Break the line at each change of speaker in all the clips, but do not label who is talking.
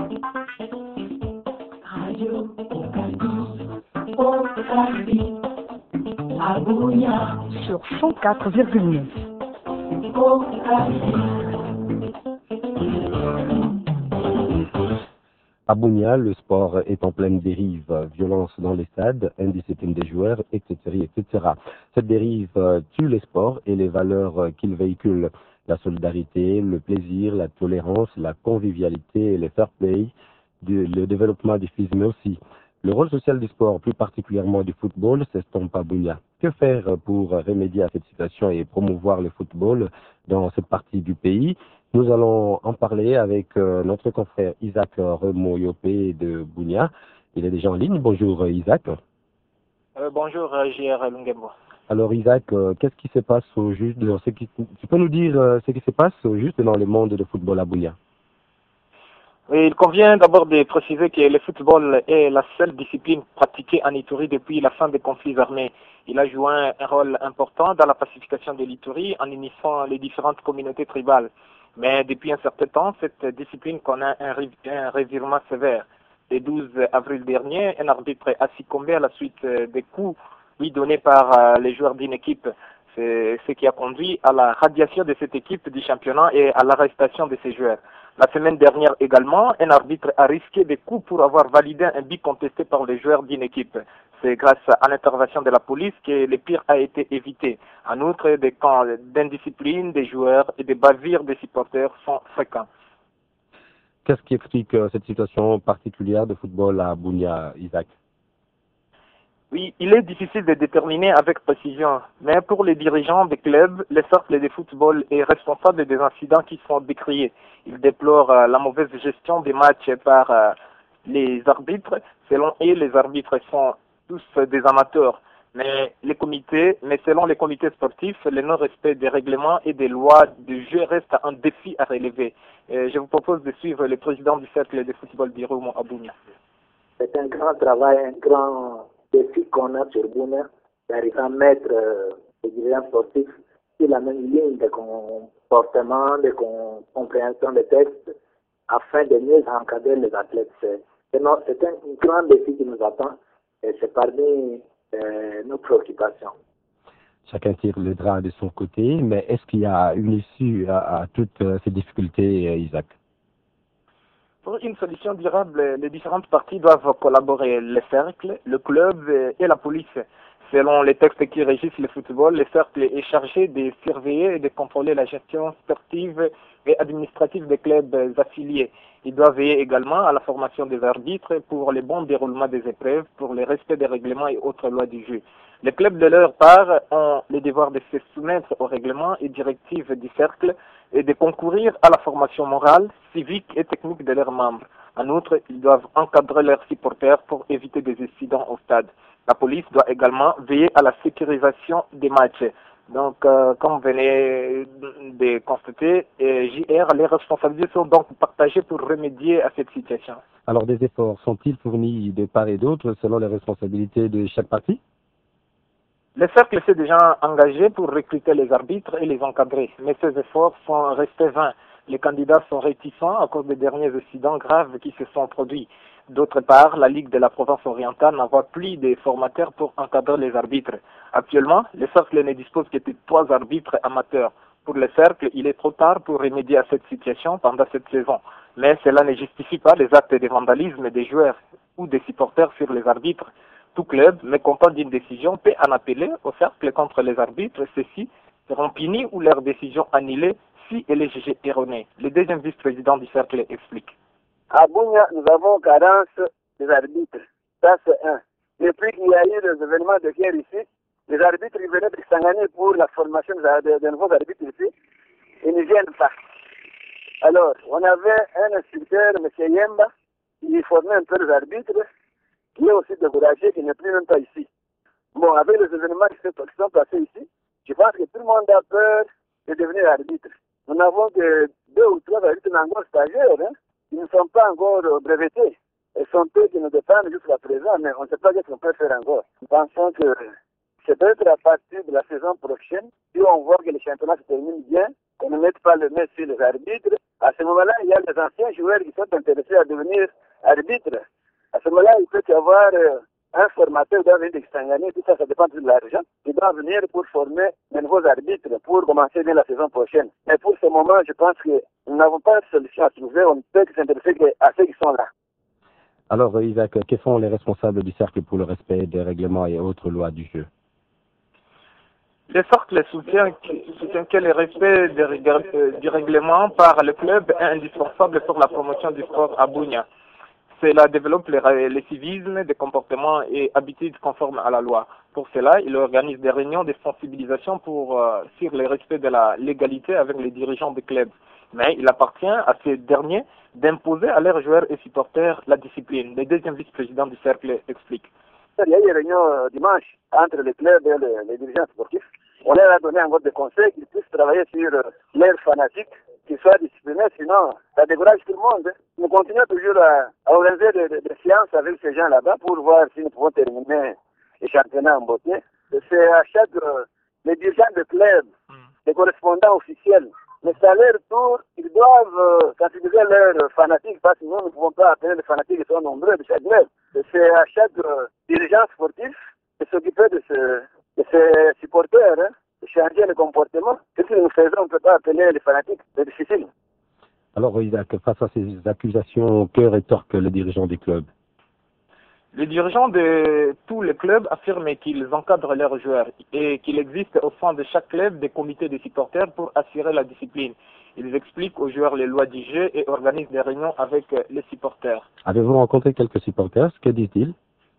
Radio Okapi, Abunia,
sur 104,9.
À Bunia, le sport est en pleine dérive. Violence dans les stades, indiscipline des joueurs, etc., etc. Cette dérive tue les sports et les valeurs qu'ils véhiculent. La solidarité, le plaisir, la tolérance, la convivialité, le fair play, le développement du physique, mais aussi le rôle social du sport, plus particulièrement du football, s'estompe à Bunia. Que faire pour remédier à cette situation et promouvoir le football dans cette partie du pays? Nous allons en parler avec notre confrère Isaac Remoyopé de Bunia. Il est déjà en ligne. Bonjour Isaac.
Bonjour JR Lungembo.
Alors Isaac, qu'est-ce qui se passe au juste tu peux nous dire ce qui se passe au juste dans le monde de football à Bunia?
Oui, il convient d'abord de préciser que le football est la seule discipline pratiquée en Ituri depuis la fin des conflits armés. Il a joué un rôle important dans la pacification de l'Ituri en unissant les différentes communautés tribales. Mais depuis un certain temps, cette discipline connaît un revirement sévère. Le 12 avril dernier, un arbitre a succombé à la suite des coups lui donnés par les joueurs d'une équipe. C'est ce qui a conduit à la radiation de cette équipe du championnat et à l'arrestation de ses joueurs. La semaine dernière également, un arbitre a risqué des coups pour avoir validé un but contesté par les joueurs d'une équipe. C'est grâce à l'intervention de la police que le pire a été évité. En outre, des cas d'indiscipline des joueurs et des bavures des supporters sont fréquents.
Qu'est-ce qui explique cette situation particulière de football à Bunia, Isaac?
Oui, il est difficile de déterminer avec précision, mais pour les dirigeants des clubs, le cercle de football est responsable des incidents qui sont décriés. Ils déplorent la mauvaise gestion des matchs par les arbitres. Selon eux, les arbitres sont tous des amateurs, mais selon les comités sportifs, le non-respect des règlements et des lois du jeu reste un défi à relever. Je vous propose de suivre le président du cercle de football d'Irumo à Bunia.
C'est un grand travail, un grand défi qu'on a sur Bunia, d'arriver à mettre les dirigeants sportifs sur la même ligne de comportement, de compréhension des textes, afin de mieux encadrer les athlètes. C'est un grand défi qui nous attend et c'est parmi nos préoccupations.
Chacun tire le drap de son côté, mais est-ce qu'il y a une issue à toutes ces difficultés, Isaac?
Pour une solution durable, les différentes parties doivent collaborer, le cercle, le club et la police. Selon les textes qui régissent le football, le cercle est chargé de surveiller et de contrôler la gestion sportive et administrative des clubs affiliés. Il doit veiller également à la formation des arbitres pour le bon déroulement des épreuves, pour le respect des règlements et autres lois du jeu. Les clubs de leur part ont le devoir de se soumettre aux règlements et directives du cercle et de concourir à la formation morale, civique et technique de leurs membres. En outre, ils doivent encadrer leurs supporters pour éviter des incidents au stade. La police doit également veiller à la sécurisation des matchs. Donc, comme vous venez de constater, JR, les responsabilités sont donc partagées pour remédier à cette situation.
Alors, des efforts sont-ils fournis de part et d'autre selon les responsabilités de chaque partie?
Le cercle s'est déjà engagé pour recruter les arbitres et les encadrer, mais ces efforts sont restés vains. Les candidats sont réticents à cause des derniers incidents graves qui se sont produits. D'autre part, la Ligue de la province orientale n'envoie plus de formateurs pour encadrer les arbitres. Actuellement, le cercle ne dispose que de 3 arbitres amateurs. Pour le cercle, il est trop tard pour remédier à cette situation pendant cette saison. Mais cela ne justifie pas les actes de vandalisme des joueurs ou des supporters sur les arbitres. Tout club, mécontent d'une décision, peut en appeler au cercle contre les arbitres. Ceux-ci seront punis ou leur décision annulée si elle est jugée erronée. Le deuxième vice-président du cercle explique.
À Bunia, nous avons carence des arbitres. Ça, c'est un. Depuis qu'il y a eu les événements de guerre ici, les arbitres ils venaient de s'engager pour la formation de nouveaux arbitres ici. Ils ne viennent pas. Alors, on avait un instructeur, M. Yemba, qui formait un peu les arbitres, qui est aussi découragé, qui n'est plus même pas ici. Bon, avec les événements qui sont passés ici, je pense que tout le monde a peur de devenir arbitre. Nous n'avons que 2 ou 3 arbitres encore stagiaires, hein. Ils ne sont pas encore brevetés. Ils sont eux qui nous dépendent jusqu'à présent, mais on ne sait pas ce qu'on peut faire encore. Nous pensons que c'est peut-être à partir de la saison prochaine, si on voit que le championnat se termine bien, qu'on ne mette pas le nez sur les arbitres, À ce moment-là, il y a les anciens joueurs qui sont intéressés à devenir arbitres. À ce moment-là, il peut y avoir un formateur qui doit venir d'Extangani, tout ça, ça dépend de l'argent, qui doit venir pour former de nouveaux arbitres pour commencer bien la saison prochaine. Mais pour ce moment, je pense que nous n'avons pas de solution à trouver, on ne peut que s'intéresser à ceux qui sont là.
Alors, Isaac, quels sont les responsables du cercle pour le respect des règlements et autres lois du jeu?
Le cercle soutient que le respect du règlement par le club est indispensable pour la promotion du sport à Bunia. Cela développe le civisme, des comportements et habitudes conformes à la loi. Pour cela, il organise des réunions de sensibilisation sur le respect de la légalité avec les dirigeants des clubs. Mais il appartient à ces derniers d'imposer à leurs joueurs et supporters la discipline. Le deuxième vice-président du cercle explique.
Il y a eu une réunion dimanche entre les clubs et les dirigeants sportifs. On leur a donné un vote de conseil qu'ils puissent travailler sur leurs fanatiques, qu'ils soient disciplinés, sinon ça décourage tout le monde. Nous continuons toujours à organiser des séances avec ces gens là-bas pour voir si nous pouvons terminer les championnats en beauté. C'est à chaque les dirigeants de clubs, les correspondants officiels, mais c'est à leur tour, ils doivent sensibiliser leurs fanatiques parce que nous ne pouvons pas appeler les fanatiques qui sont nombreux de chaque club. C'est à chaque dirigeant sportif de s'occuper de ces supporters, de changer le comportement. Ce que nous faisons, on ne peut pas appeler les fanatiques, c'est difficile.
Alors, Isaac, face à ces accusations, que rétorquent les dirigeants des clubs?
Les dirigeants de tous les clubs affirment qu'ils encadrent leurs joueurs et qu'il existe au sein de chaque club des comités de supporters pour assurer la discipline. Ils expliquent aux joueurs les lois du jeu et organisent des réunions avec les supporters.
Avez-vous rencontré quelques supporters? Que disent-ils?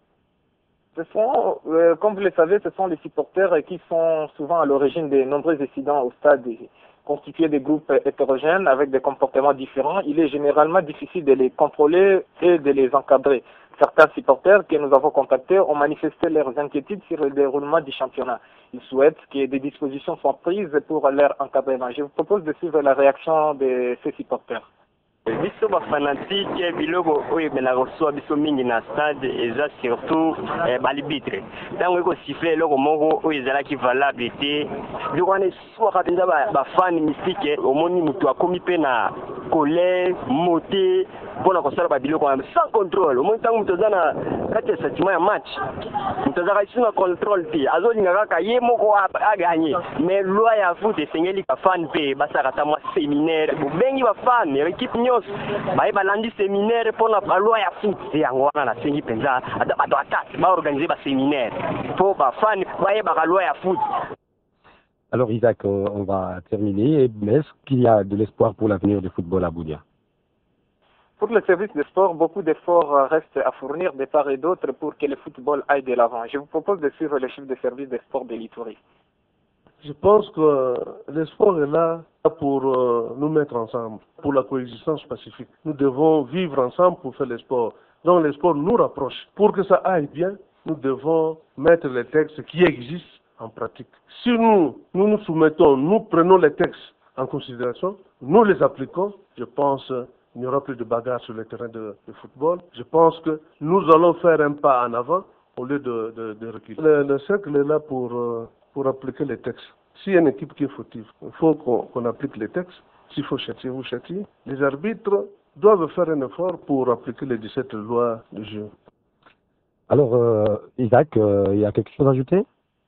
Ce sont, comme vous le savez, ce sont les supporters qui sont souvent à l'origine de nombreux incidents au stade, constitués de groupes hétérogènes avec des comportements différents. Il est généralement difficile de les contrôler et de les encadrer. Certains supporters que nous avons contactés ont manifesté leurs inquiétudes sur le déroulement du championnat. Ils souhaitent que des dispositions soient prises pour leur encadrement. Je vous propose de suivre la réaction de ces supporters.
biso bafanatike biloko oyo ebelaka kosoa biso mingi na stade eza surtout balibitre ntango ekosifle eloko moko oyo ezalaki valable te biloko wana eswaka mpenza bafani mystike omoni moto akomi mpe na colère mote mpona kosala babiloko wana sans contrôle omoni ntango moto aza na kati ya sentiment ya match moto azaka esi na contrôle te azolinga kaka ye moko aganye mais loi ya foot esengeli bafani mpe basalaka ata mwa séminaire bobengi bafani ekipe nyonso baye balandi séminaire mpona baloi ya foot te yango wana nasengi mpenza bato atake baorganize baséminaire mpo bafani bayebaka loi ya foot.
Alors Isaac, on va terminer. Mais est-ce qu'il y a de l'espoir pour l'avenir du football à Bunia?
Pour le service de sport, beaucoup d'efforts restent à fournir de part et d'autre pour que le football aille de l'avant. Je vous propose de suivre le chef de service de sport de l'Ituri.
Je pense que le sport est là pour nous mettre ensemble, pour la coexistence pacifique. Nous devons vivre ensemble pour faire le sport. Donc le sport nous rapproche. Pour que ça aille bien, nous devons mettre les textes qui existent en pratique. Si nous nous soumettons, nous prenons les textes en considération, nous les appliquons, je pense qu'il n'y aura plus de bagarre sur le terrain de football. Je pense que nous allons faire un pas en avant au lieu de reculer. Le cercle est là pour appliquer les textes. S'il y a une équipe qui est fautive, il faut qu'on applique les textes. S'il faut châtier, vous châtiez. Les arbitres doivent faire un effort pour appliquer les 17 lois du jeu.
Alors, Isaac, il y a quelque chose à ajouter?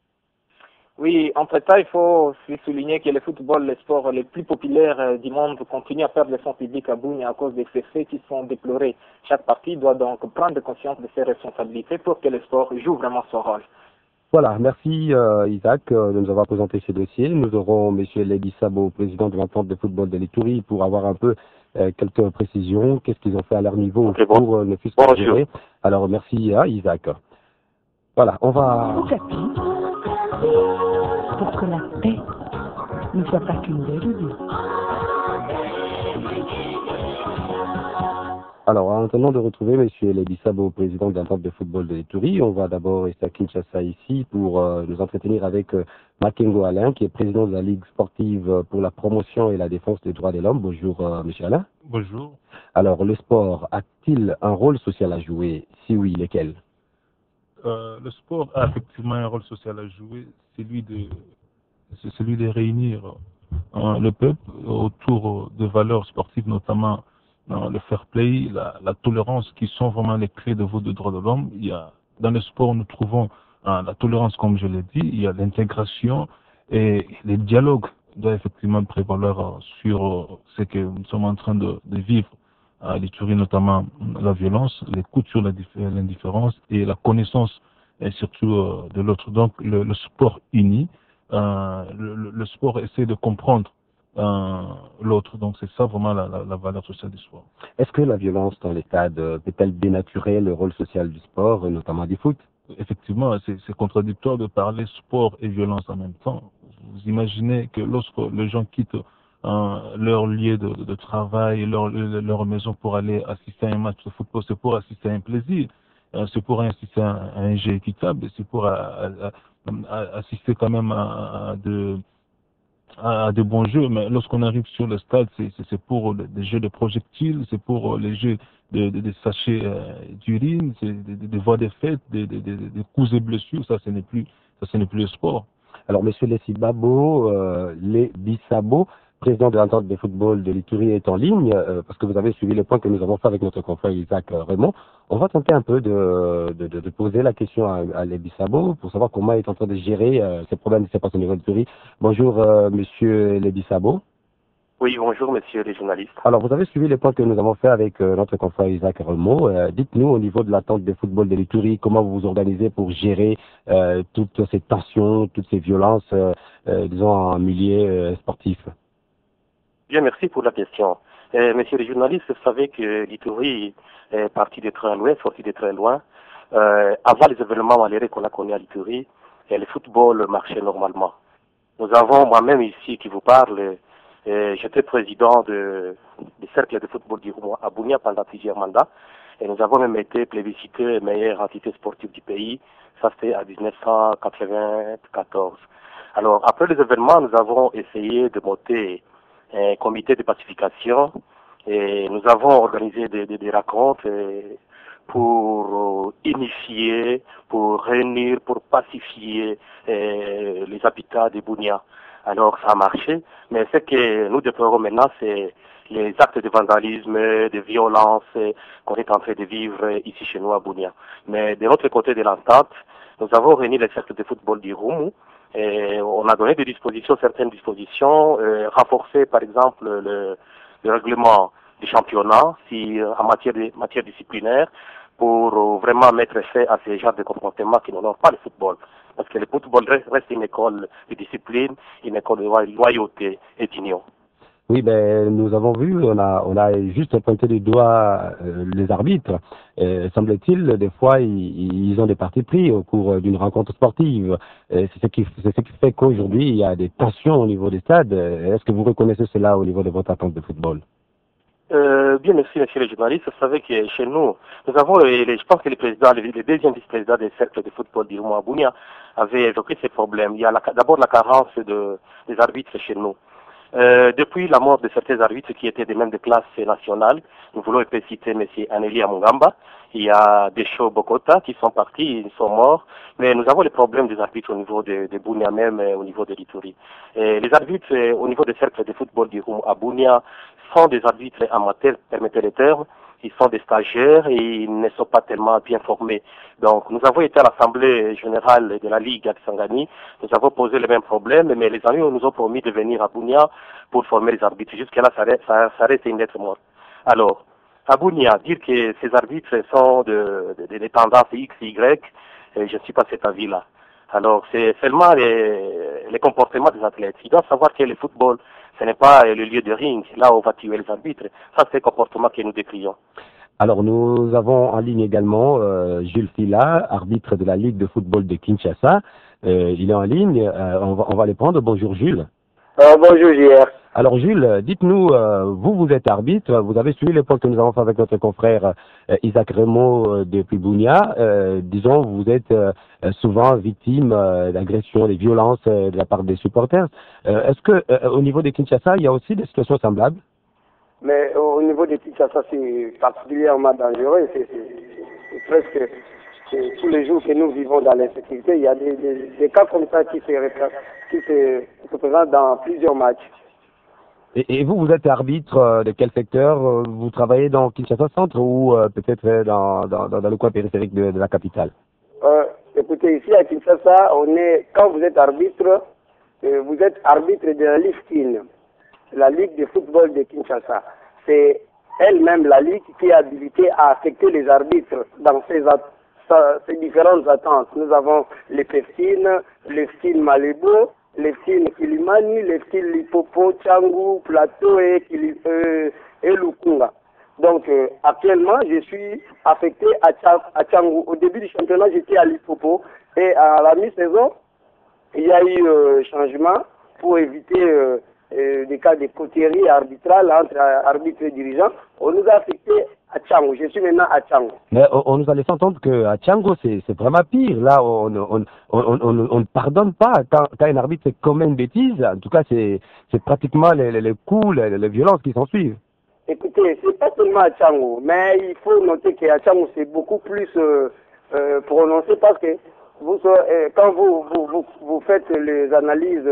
Oui, entre-temps, il faut aussi souligner que le football, le sport le plus populaire du monde, continue à perdre le son public à Bunia à cause de ces faits qui sont déplorés. Chaque partie doit donc prendre conscience de ses responsabilités pour que le sport joue vraiment son rôle.
Voilà, merci Isaac de nous avoir présenté ces dossiers. Nous aurons M. Lady Sabo, président de l'entente de football de l'Ituri, pour avoir un peu quelques précisions. Qu'est-ce qu'ils ont fait à leur niveau pour ne plus se gérer. Alors merci à Isaac. Voilà, on va...
Au tapis, pour que la paix ne soit pas qu'une belle idée.
Alors, en attendant de retrouver M. Lady Sabo, président de l'entente de football de l'Ituri, on va d'abord rester à Kinshasa ici pour nous entretenir avec Makengo Alain, qui est président de la Ligue sportive pour la promotion et la défense des droits de l'homme. Bonjour, M. Alain.
Bonjour.
Alors, le sport a-t-il un rôle social à jouer? Si oui, lequel?
Le sport a effectivement un rôle social à jouer, c'est celui de réunir le peuple autour des valeurs sportives, notamment le fair play, la tolérance, qui sont vraiment les clés de vos droits de l'homme. Dans le sport, nous trouvons la tolérance, comme je l'ai dit, il y a l'intégration et les dialogues doivent effectivement prévaloir sur ce que nous sommes en train de vivre à l'Ituri, notamment la violence, l'écoute sur l'indifférence et la connaissance et surtout de l'autre. Donc le sport unit, le sport essaie de comprendre l'autre. Donc c'est ça vraiment la valeur sociale du sport.
Est-ce que la violence dans les stades peut-elle dénaturer le rôle social du sport, notamment du foot?
Effectivement, c'est contradictoire de parler sport et violence en même temps. Vous imaginez que lorsque les gens quittent leur lieu de travail, leur maison pour aller assister à un match de football, c'est pour assister à un plaisir, c'est pour assister à un jeu équitable, c'est pour assister quand même à de bons jeux. Mais lorsqu'on arrive sur le stade, c'est pour des jeux de projectiles, c'est pour les jeux de sachets d'urine, c'est des voies de fête, des coups et blessures. Ça, ce n'est plus le sport.
Alors, Monsieur Lebisabo, président de l'entente de football de l'Ituri, est en ligne, parce que vous avez suivi le point que nous avons fait avec notre confrère Isaac Raymond. On va tenter un peu de poser la question à Lebisabo pour savoir comment il est en train de gérer ces problèmes qui se passent au niveau de l'Ituri. Bonjour, Monsieur Lebisabo.
Oui, bonjour, messieurs les journalistes.
Alors, vous avez suivi les points que nous avons fait avec notre confrère Isaac Raymond. Dites-nous, au niveau de l'attente de football de l'Ituri, comment vous vous organisez pour gérer toutes ces tensions, toutes ces violences, disons, en milieu sportif?
Bien, merci pour la question. Messieurs les journalistes, vous savez que l'Ituri est parti de très loin, sorti de très loin. Avant les événements malheureux qu'on a connus à l'Ituri, le football marchait normalement. Nous avons, moi-même ici qui vous parle, j'étais président du cercle de football du Roumois à Bunia pendant plusieurs mandats, et nous avons même été plébiscités meilleure entité sportive du pays. Ça, c'était à 1994. Alors, après les événements, nous avons essayé de monter un comité de pacification, et nous avons organisé des rencontres pour initier, pour réunir, pour pacifier les habitants de Bunia. Alors ça a marché, mais ce que nous déplorons maintenant, c'est les actes de vandalisme, de violence qu'on est en train de vivre ici chez nous à Bunia. Mais de l'autre côté de l'entente, nous avons réuni les cercles de football du Roumu, et on a donné certaines dispositions, renforcer par exemple le règlement du championnat en matière disciplinaire, pour vraiment mettre fin à ces genres de comportements qui n'honorent pas le football. Parce que le football reste une école de discipline, une école de loyauté et d'union.
Oui, ben, nous avons vu, on a juste pointé du doigt les arbitres. Semble-t-il, des fois, ils ont des partis pris au cours d'une rencontre sportive. C'est ce qui fait qu'aujourd'hui, il y a des tensions au niveau des stades. Est-ce que vous reconnaissez cela au niveau de votre attente de football?
Bien, merci, messieurs les journalistes. Vous savez que chez nous, nous avons, je pense que les deuxièmes vice-présidents des cercles de football du Roumois Bunia avaient évoqué ces problèmes. Il y a d'abord la carence des arbitres chez nous. Depuis la mort de certains arbitres qui étaient des mêmes de classe nationale, nous voulons citer M. Aneli Amungamba, il y a des Deschaux Bokota qui sont partis, ils sont morts, mais nous avons les problèmes des arbitres au niveau de Bunia même, au niveau de l'Ituri. Les arbitres au niveau des cercles de football du Roumois à Bunia sont des arbitres amateurs, permettez le terme. Ils sont des stagiaires et ils ne sont pas tellement bien formés. Donc, nous avons été à l'Assemblée générale de la Ligue à Kisangani. Nous avons posé les mêmes problèmes, mais les amis nous ont promis de venir à Bunia pour former les arbitres. Jusqu'à là, ça reste une lettre morte. Alors, à Bunia, dire que ces arbitres sont des tendances X, Y, je ne suis pas cet avis-là. Alors, c'est seulement les comportements des athlètes. Ils doivent savoir que le football, ce n'est pas le lieu de ring, là où on va tuer les arbitres. Ça, c'est le comportement que nous décrions.
Alors, nous avons en ligne également Jules Fila, arbitre de la Ligue de football de Kinshasa. Il est en ligne, on va les prendre. Bonjour Jules.
Bonjour JR.
Alors Jules, dites-nous, vous êtes arbitre, vous avez suivi les points que nous avons fait avec notre confrère Isaac Raymond depuis Bunia. Disons, vous êtes souvent victime d'agressions, de violences de la part des supporters. Est-ce que au niveau de Kinshasa, il y a aussi des situations semblables?
Mais au niveau de Kinshasa, c'est particulièrement dangereux. C'est presque tous les jours que nous vivons dans l'insécurité. Il y a des cas comme ça qui se représentent dans plusieurs matchs.
Et vous, vous êtes arbitre de quel secteur? Vous travaillez dans Kinshasa Centre ou peut-être dans le coin périphérique de la capitale?
Écoutez, ici à Kinshasa, quand vous êtes arbitre de la Ligue la Ligue de football de Kinshasa. C'est elle-même la Ligue qui est habilitée à affecter les arbitres dans ces différentes attentes. Nous avons les FSIN, les FSIN Malébo, les FSIN Kilimani, les FSIN Lipopo, Tchangou, Plateau et Lukunga. Donc actuellement, je suis affecté à Tchangou. Au début du championnat, j'étais à Lipopo et à la mi-saison, il y a eu changement pour éviter des cas de coterie arbitrale entre arbitres et dirigeants. On nous a affecté à Tchangou. Je suis maintenant à Tchangou.
Mais on nous a laissé entendre qu'à Tchangou, c'est vraiment pire. Là, on ne pardonne pas quand un arbitre commet une bêtise. En tout cas, c'est pratiquement les coups, les violences qui s'en suivent.
Écoutez, c'est pas seulement à Tchangou, mais il faut noter qu'à Tchangou, c'est beaucoup plus prononcé parce que quand vous faites les analyses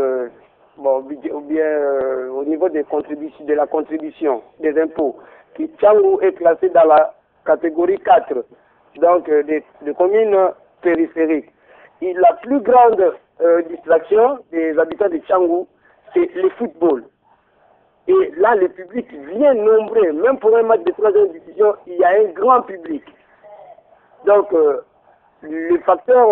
ou bien au niveau de la contribution des impôts, Tchangou est classé dans la catégorie 4, donc des communes périphériques. Et la plus grande distraction des habitants de Tchangou, c'est le football. Et là, le public vient nombreux. Même pour un match de troisième division, il y a un grand public. Donc, le facteur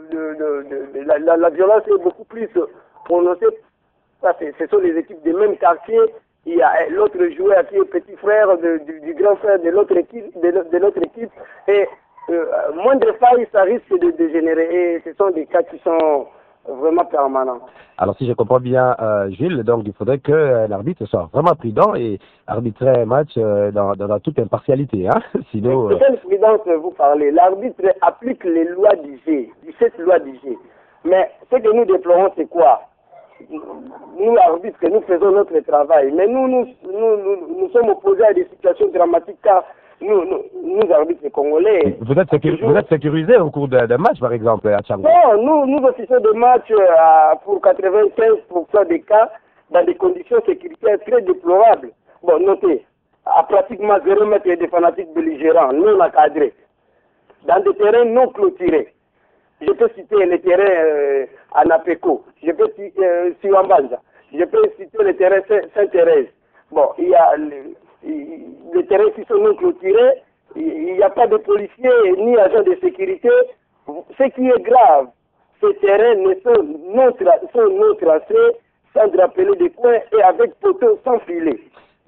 de la violence est beaucoup plus prononcé. Ce sont les équipes des mêmes quartiers. Il y a l'autre joueur qui est petit frère du grand frère de l'autre équipe. Et moindre faille, ça risque de dégénérer. Et ce sont des cas qui sont vraiment permanents.
Alors si je comprends bien, Gilles, donc il faudrait qu'un arbitre soit vraiment prudent et arbitrer un match dans toute impartialité. Hein? Sinon,
de quelle prudence vous parlez? L'arbitre applique les lois du G, 17 lois du G. Mais ce que nous déplorons, c'est quoi? Nous, arbitres, nous faisons notre travail. Mais nous sommes opposés à des situations dramatiques car nous arbitres congolais.
Vous êtes sécurisé au cours d'un match, par exemple, à Tchangou?
Non, nous officions de match pour 95% des cas dans des conditions sécuritaires très déplorables. Bon, notez, à pratiquement 0 mètre des fanatiques belligérants, non encadrés, dans des terrains non clôturés. Je peux citer les terrains à Napeko, je peux citer Siwambanza, je peux citer les terrains Sainte-Thérèse. Bon, il y a les terrains qui sont non clôturés, il n'y a pas de policiers ni agents de sécurité. Ce qui est grave, ces terrains sont non tracés, sans drapeler des coins et avec poteaux sans filet.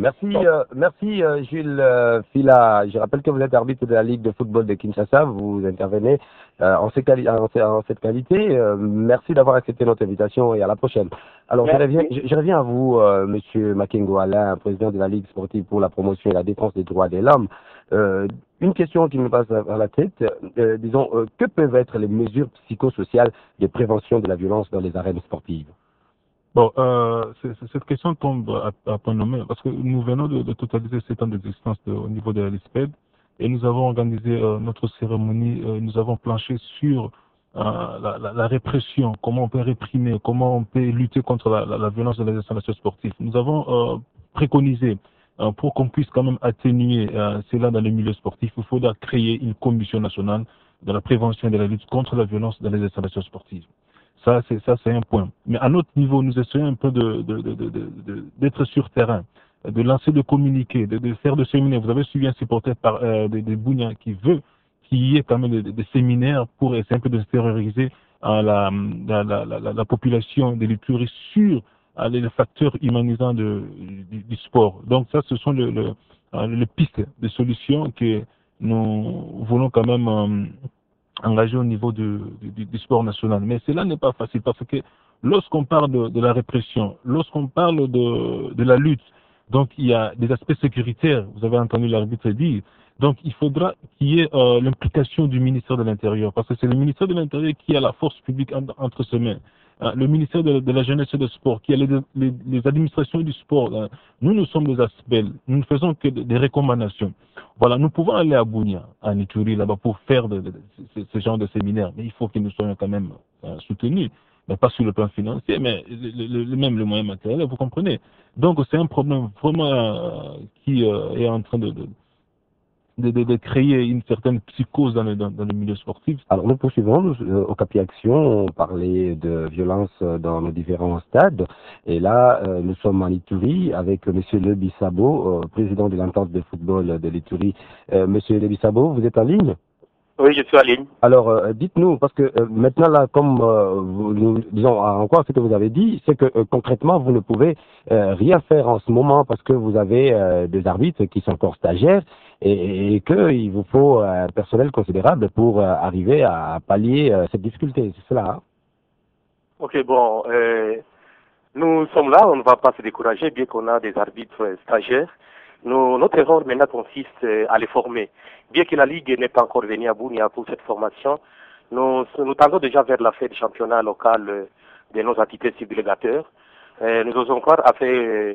Merci Jules Fila. Je rappelle que vous êtes arbitre de la Ligue de football de Kinshasa. Vous intervenez en cette qualité. Merci d'avoir accepté notre invitation et à la prochaine. Alors je reviens à vous, Monsieur Makengo Alain, président de la Ligue sportive pour la promotion et la défense des droits de l'homme. Une question qui me passe par la tête, disons, que peuvent être les mesures psychosociales de prévention de la violence dans les arènes sportives?
Bon, cette question tombe à point nommé parce que nous venons de totaliser 7 ans d'existence au niveau de la LISPED et nous avons organisé notre cérémonie, nous avons planché sur la répression, comment on peut réprimer, comment on peut lutter contre la violence dans les installations sportives. Nous avons préconisé pour qu'on puisse quand même atténuer cela dans le milieu sportif, il faudra créer une commission nationale de la prévention et de la lutte contre la violence dans les installations sportives. Ça, c'est un point. Mais à notre niveau, nous essayons un peu d'être sur terrain, de lancer des communiqués, de faire des séminaires. Vous avez suivi un supporter des Bougnans qui veut qu'il y ait quand même des séminaires pour essayer un peu de terroriser la population des touristes sur les facteurs humanisants du sport. Donc ça, ce sont les pistes de solutions que nous voulons quand même engagé au niveau du sport national. Mais cela n'est pas facile parce que lorsqu'on parle de la répression, lorsqu'on parle de la lutte, donc il y a des aspects sécuritaires, vous avez entendu l'arbitre dire, donc il faudra qu'il y ait l'implication du ministère de l'Intérieur parce que c'est le ministère de l'Intérieur qui a la force publique entre ses mains. Le ministère de la Jeunesse et du Sport, qui a les administrations du sport. Nous sommes des aspects, nous ne faisons que des recommandations. Voilà, nous pouvons aller à Bunia, à Ituri, là-bas, pour faire ce genre de séminaire, mais il faut que nous soyons quand même soutenus. mais pas sur le plan financier, mais même le moyen matériel, vous comprenez. Donc c'est un problème vraiment qui est en train de créer une certaine psychose dans le milieu sportif.
Alors nous poursuivons, au Capi Action, on parlait de violence dans nos différents stades, et là nous sommes en Ituri avec M. Lebi Sabo, président de l'entente de football de l'Ituri. M. Lebi Sabo, vous êtes en ligne?
Oui, je suis en ligne.
Alors, dites-nous, parce que maintenant, là, comme nous disons encore ce que vous avez dit, c'est que concrètement, vous ne pouvez rien faire en ce moment parce que vous avez des arbitres qui sont encore stagiaires et qu'il vous faut un personnel considérable pour arriver à pallier cette difficulté. C'est cela, hein?
Ok, bon, nous sommes là, on ne va pas se décourager, bien qu'on a des arbitres stagiaires. Notre erreur maintenant consiste à les former. Bien que la Ligue n'est pas encore venue à Bunia pour cette formation, nous tendons déjà vers la fin du championnat local de nos entités subdélégateurs. Nous osons croire après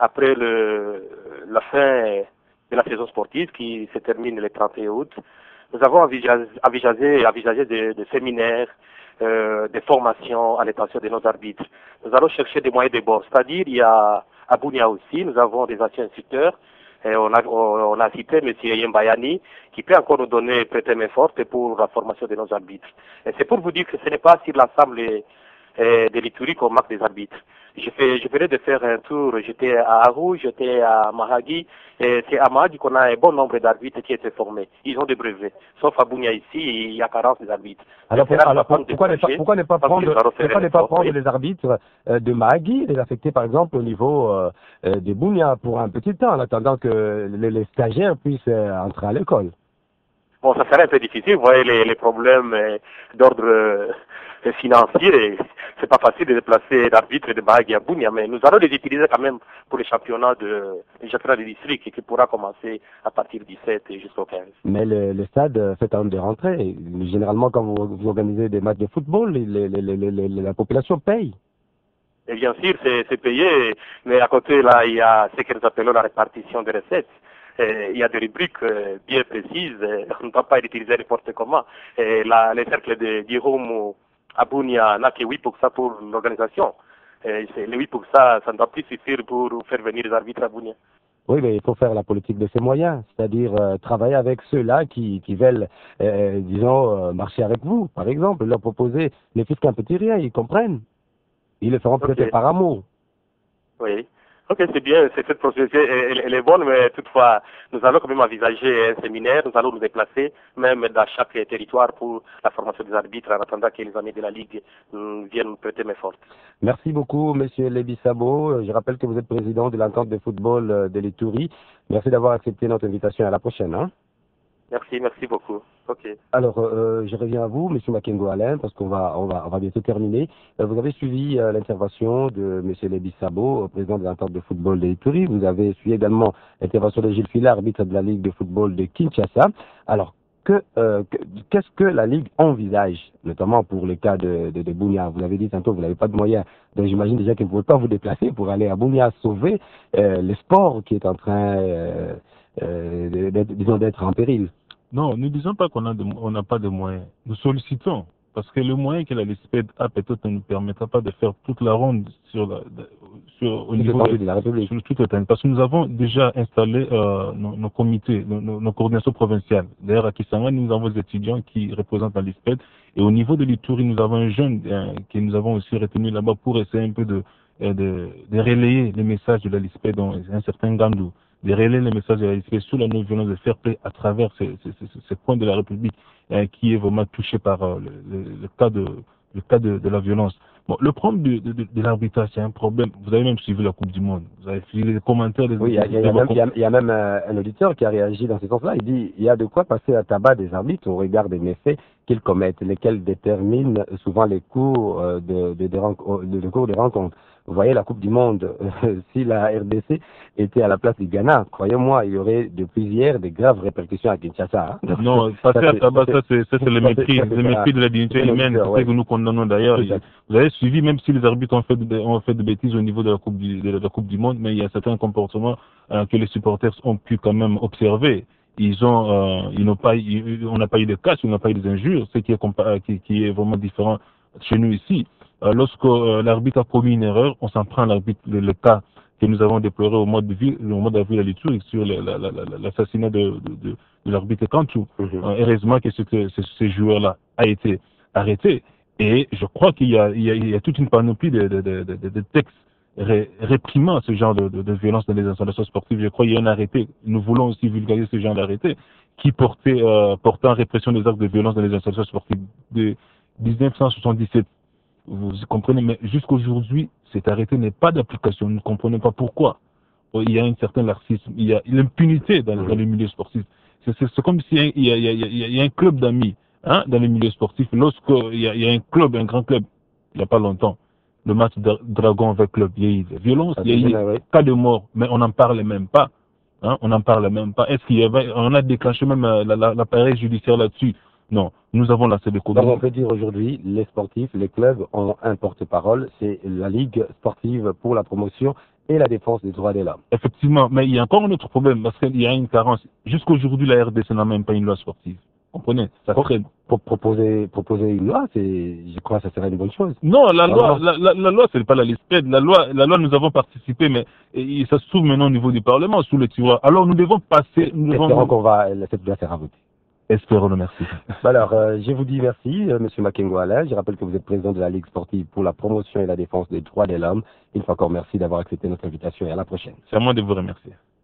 la fin de la saison sportive qui se termine le 31 août, nous avons envisagé des séminaires, des formations à l'intention de nos arbitres. Nous allons chercher des moyens de bord, c'est-à-dire il y a à Bunia aussi, nous avons des anciens instructeurs. Et on a cité M. Yembayani qui peut encore nous donner prêter main forte pour la formation de nos arbitres. Et c'est pour vous dire que ce n'est pas sur l'ensemble de l'Ituri qu'on marque des arbitres. Je venais de faire un tour, j'étais à Arou, j'étais à Mahagi, et c'est à Mahagi qu'on a un bon nombre d'arbitres qui étaient formés. Ils ont des brevets. Sauf à Bunia ici, il y a carence des arbitres.
Alors pourquoi ne pas prendre les arbitres de Mahagi, les affecter par exemple au niveau de Bunia pour un petit temps, en attendant que les stagiaires puissent entrer à l'école?
Bon, ça serait un peu difficile, vous voyez les problèmes d'ordre financier, c'est pas facile de déplacer l'arbitre de Mahagi à Bunia, mais nous allons les utiliser quand même pour les championnats de district qui pourra commencer à partir du 7 jusqu'au 15.
Mais le stade fait un de rentrée. Généralement, quand vous organisez des matchs de football, la population paye.
Et bien sûr, c'est payé, mais à côté, là, il y a ce que nous appelons la répartition des recettes. Il y a des rubriques bien précises, on ne peut pas utiliser n'importe comment. Les cercles d'Irum à Bunia n'a que 8% pour l'organisation. Les 8%, ça ne doit plus suffire pour faire venir les arbitres à Bunia.
Oui, mais il faut faire la politique de ces moyens, c'est-à-dire travailler avec ceux-là qui veulent, disons, marcher avec vous, par exemple, leur proposer les fiscs un petit rien, ils comprennent. Ils le feront peut-être par amour.
Oui. Ok, c'est bien, cette procédure, elle est bonne, mais toutefois, nous allons quand même envisager un séminaire, nous allons nous déplacer, même dans chaque territoire pour la formation des arbitres, en attendant que les amis de la Ligue viennent nous prêter main forte.
Merci beaucoup, Monsieur Lebi Sabo. Je rappelle que vous êtes président de l'entente de football de l'Ituri. Merci d'avoir accepté notre invitation. À la prochaine. Hein?
Merci beaucoup. Ok.
Alors, je reviens à vous, Monsieur Makengo Alain, parce qu'on va bientôt terminer. Vous avez suivi l'intervention de Monsieur Lebi Sabo, président de l'entente de football de l'Ituri. Vous avez suivi également l'intervention de Gilles Fila, arbitre de la Ligue de football de Kinshasa. Alors, qu'est-ce que la Ligue envisage, notamment pour le cas de Bunia? Vous l'avez dit tantôt, vous n'avez pas de moyens. Donc j'imagine déjà que vous ne pouvez pas vous déplacer pour aller à Bunia sauver le sport qui est en train d'être en péril.
Non, ne disons pas qu'on n'a pas de moyens. Nous sollicitons, parce que le moyen que la LISPED a peut-être ne nous permettra pas de faire toute la ronde au niveau
de la République.
Sur toute l'étendue. Parce que nous avons déjà installé nos comités, nos coordinations provinciales. D'ailleurs, à Kisanga, nous avons des étudiants qui représentent la LISPED. Et au niveau de l'Ituri, nous avons un jeune que nous avons aussi retenu là-bas pour essayer un peu de relayer les messages de la LISPED dans un certain Gandou, de relayer les messages de la LISPED sur la non-violence, de fair play à travers ces points de la République qui est vraiment touché par le cas de la violence. Bon, le problème de l'arbitrage, c'est un problème. Vous avez même suivi la Coupe du Monde. Vous avez suivi les commentaires des...
Oui, il y a même un auditeur qui a réagi dans ce sens-là. Il dit il y a de quoi passer à tabac des arbitres au regard des méfaits qu'ils commettent, lesquels déterminent souvent les cours des rencontres. Vous voyez, la Coupe du Monde, si la RDC était à la place du Ghana, croyez-moi, il y aurait depuis hier des graves répercussions à Kinshasa. Hein.
Non, passer à tabac, ça c'est le mépris de la dignité humaine, c'est ce que nous condamnons d'ailleurs. Vous avez suivi, même si les arbitres ont fait de bêtises au niveau de la Coupe du Monde, mais il y a certains comportements que les supporters ont pu quand même observer. On n'a pas eu de casse, on n'a pas eu des injures, ce qui est vraiment différent chez nous ici. lorsque l'arbitre a commis une erreur, on s'en prend à l'arbitre. Le cas que nous avons déploré au mois d'avril à l'Ituri sur l'assassinat de l'arbitre Kantou. Heureusement que ce joueur-là a été arrêté. Et je crois qu'il y a toute une panoplie de textes réprimant ce genre de violence dans les installations sportives. Je crois qu'il y a un arrêté. Nous voulons aussi vulgariser ce genre d'arrêté qui portant répression des actes de violence dans les installations sportives de 1977. Vous comprenez, mais jusqu'aujourd'hui, cet arrêté n'est pas d'application. Nous ne comprenons pas pourquoi. Il y a un certain laxisme, il y a l'impunité dans le milieu sportif. C'est comme s'il y a un club d'amis dans le milieu sportif. Lorsqu'il y a un club, un grand club, il n'y a pas longtemps, le match Dragon avec club, il y a eu des violences, il y a eu cas de mort, mais on n'en parle même pas. On n'en parle même pas. Est-ce qu'on a déclenché même l'appareil judiciaire là-dessus? Non, nous avons lancé des combats.
On peut dire aujourd'hui, les sportifs, les clubs ont un porte-parole, c'est la Ligue sportive pour la promotion et la défense des droits de l'homme.
Effectivement, mais il y a encore un autre problème, parce qu'il y a une carence. Jusqu'aujourd'hui, la RDC n'a même pas une loi sportive. Vous comprenez? Ça traîne.
Pour proposer une loi, je crois que ça serait une bonne chose.
Non, la loi, c'est pas la liste. La loi, nous avons participé, mais ça se trouve maintenant au niveau du Parlement, sous le tiroir. Alors nous devons passer.
Espérons qu'on cette loi sera votée.
Espérons, merci.
Alors, je vous dis merci, M. Makengo Alain. Je rappelle que vous êtes président de la Ligue sportive pour la promotion et la défense des droits de l'homme. Une fois encore, merci d'avoir accepté notre invitation et à la prochaine.
C'est à moi de vous remercier.